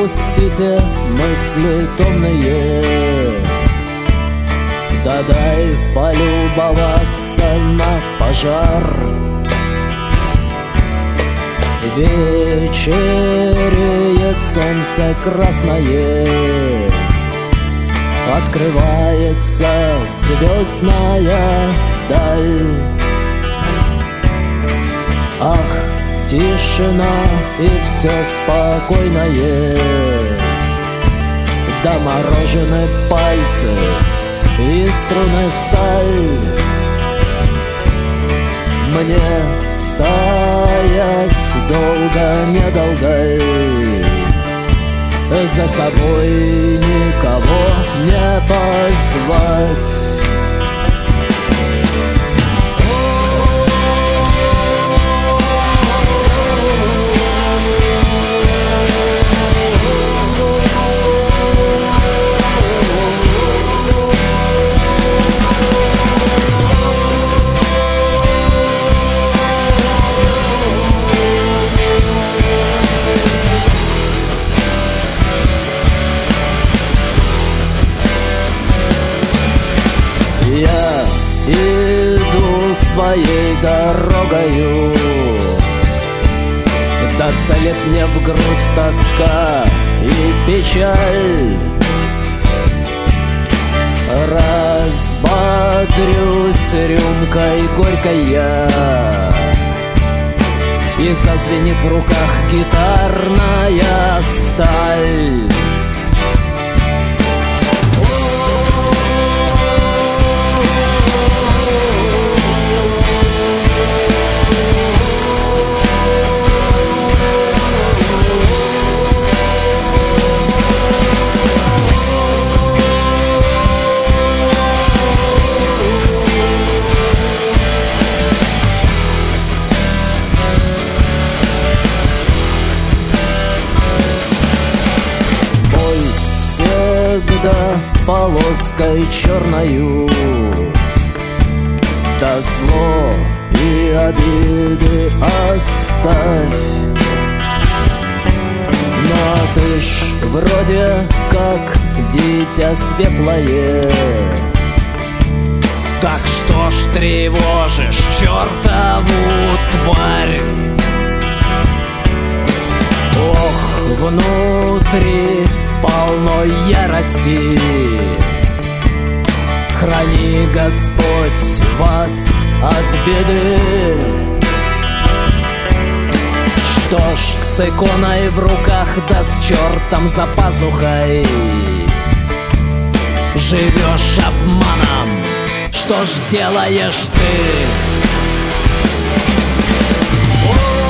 Отпустите мысли томные, да дай полюбоваться на пожар. Вечереет солнце красное, открывается звездная даль. Ах, тишина и все спокойное, доморожены пальцы и струны сталь. Мне стоять долго-недолго, за собой никого не позвать. Я иду своей дорогою, да целит мне в грудь тоска и печаль. Разбодрюсь рюмкой горькой я, и зазвенит в руках гитарная сталь. Всегда полоской черною, да зло и обиды оставь. Но ты ж вроде как дитя светлое, так что ж тревожишь чертову тварь? Ох, внутри полно ярости, храни Господь вас от беды. Что ж, с иконой в руках да с чертом за пазухой живешь обманом, что ж делаешь ты?